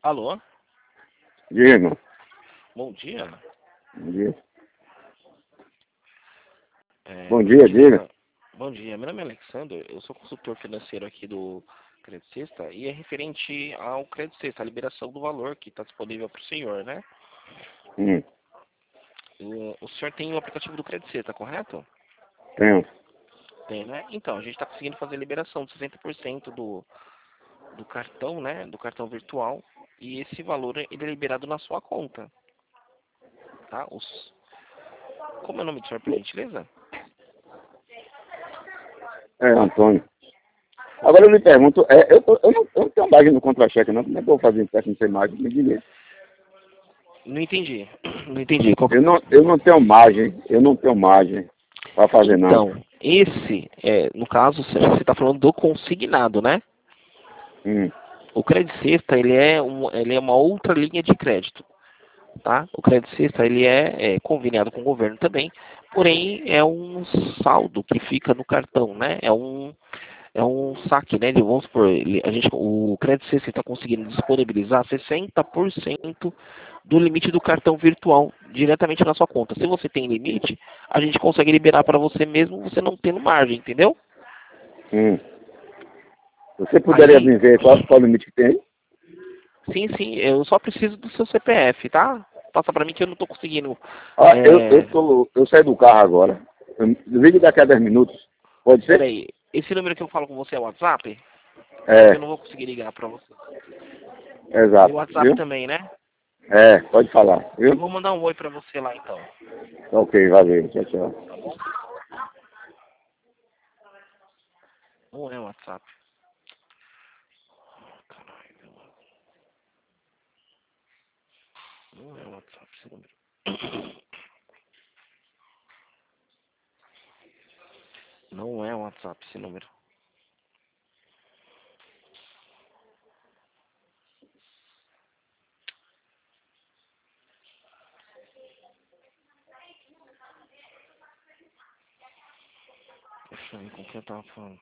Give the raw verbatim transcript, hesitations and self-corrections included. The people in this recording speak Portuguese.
Alô? Diga, Bom dia. bom dia. É, Bom meu nome dia, é diga. Alexandre. Bom dia, meu nome é Alexander, eu sou consultor financeiro aqui do Crédito Sexta e é referente ao Crédito Sexta, a liberação do valor que está disponível para o senhor, né? Hum, O, o senhor tem o aplicativo do Crédito Sexta, correto? tenho. Tem, né? Então, a gente está conseguindo fazer a liberação de sessenta por cento do, do cartão, né? Do cartão virtual e esse valor ele é liberado na sua conta, tá? Os, como é o nome do senhor, por gentileza? É, Antônio. Agora eu lhe pergunto, é, eu, tô- eu, não, eu não tenho margem no contra-cheque, não. Como é que eu vou fazer empréstimo sem margem? Me diga aí. Não entendi. Não entendi. Qual- Eu não, eu não tenho margem, eu não tenho margem para fazer não. Então, esse, é, no caso, você está falando do consignado, né? Hum, O crédito sexta, ele é, um, ele é uma outra linha de crédito, tá? O crédito sexta, ele é, é conveniado com o governo também, porém é um saldo que fica no cartão, né? É um, é um saque, né? De, vamos supor, ele, a gente, o crédito sexta está conseguindo disponibilizar sessenta por cento do limite do cartão virtual diretamente na sua conta. Se você tem limite, a gente consegue liberar para você mesmo você não tendo margem, entendeu? hum. Você poderia Aí, me ver qual, qual o limite que tem? sim, sim, eu só preciso do seu C P F, tá? Passa pra mim que eu não tô conseguindo. Ah, eu, eu, É... tô, eu saí do carro agora. Eu ligo daqui a dez minutos. Pode ser? Peraí, esse número que eu falo com você é o WhatsApp? Que eu É, não vou conseguir ligar pra você. E o exato. WhatsApp Viu? também, né? É, pode falar. Eu Viu? vou mandar um oi pra você lá então, Ok, valeu. Tchau, tchau. tá bom? Não é o WhatsApp. Caralho, não é o WhatsApp esse número. Não é o WhatsApp esse número. Deixa eu ver com quem eu tava falando.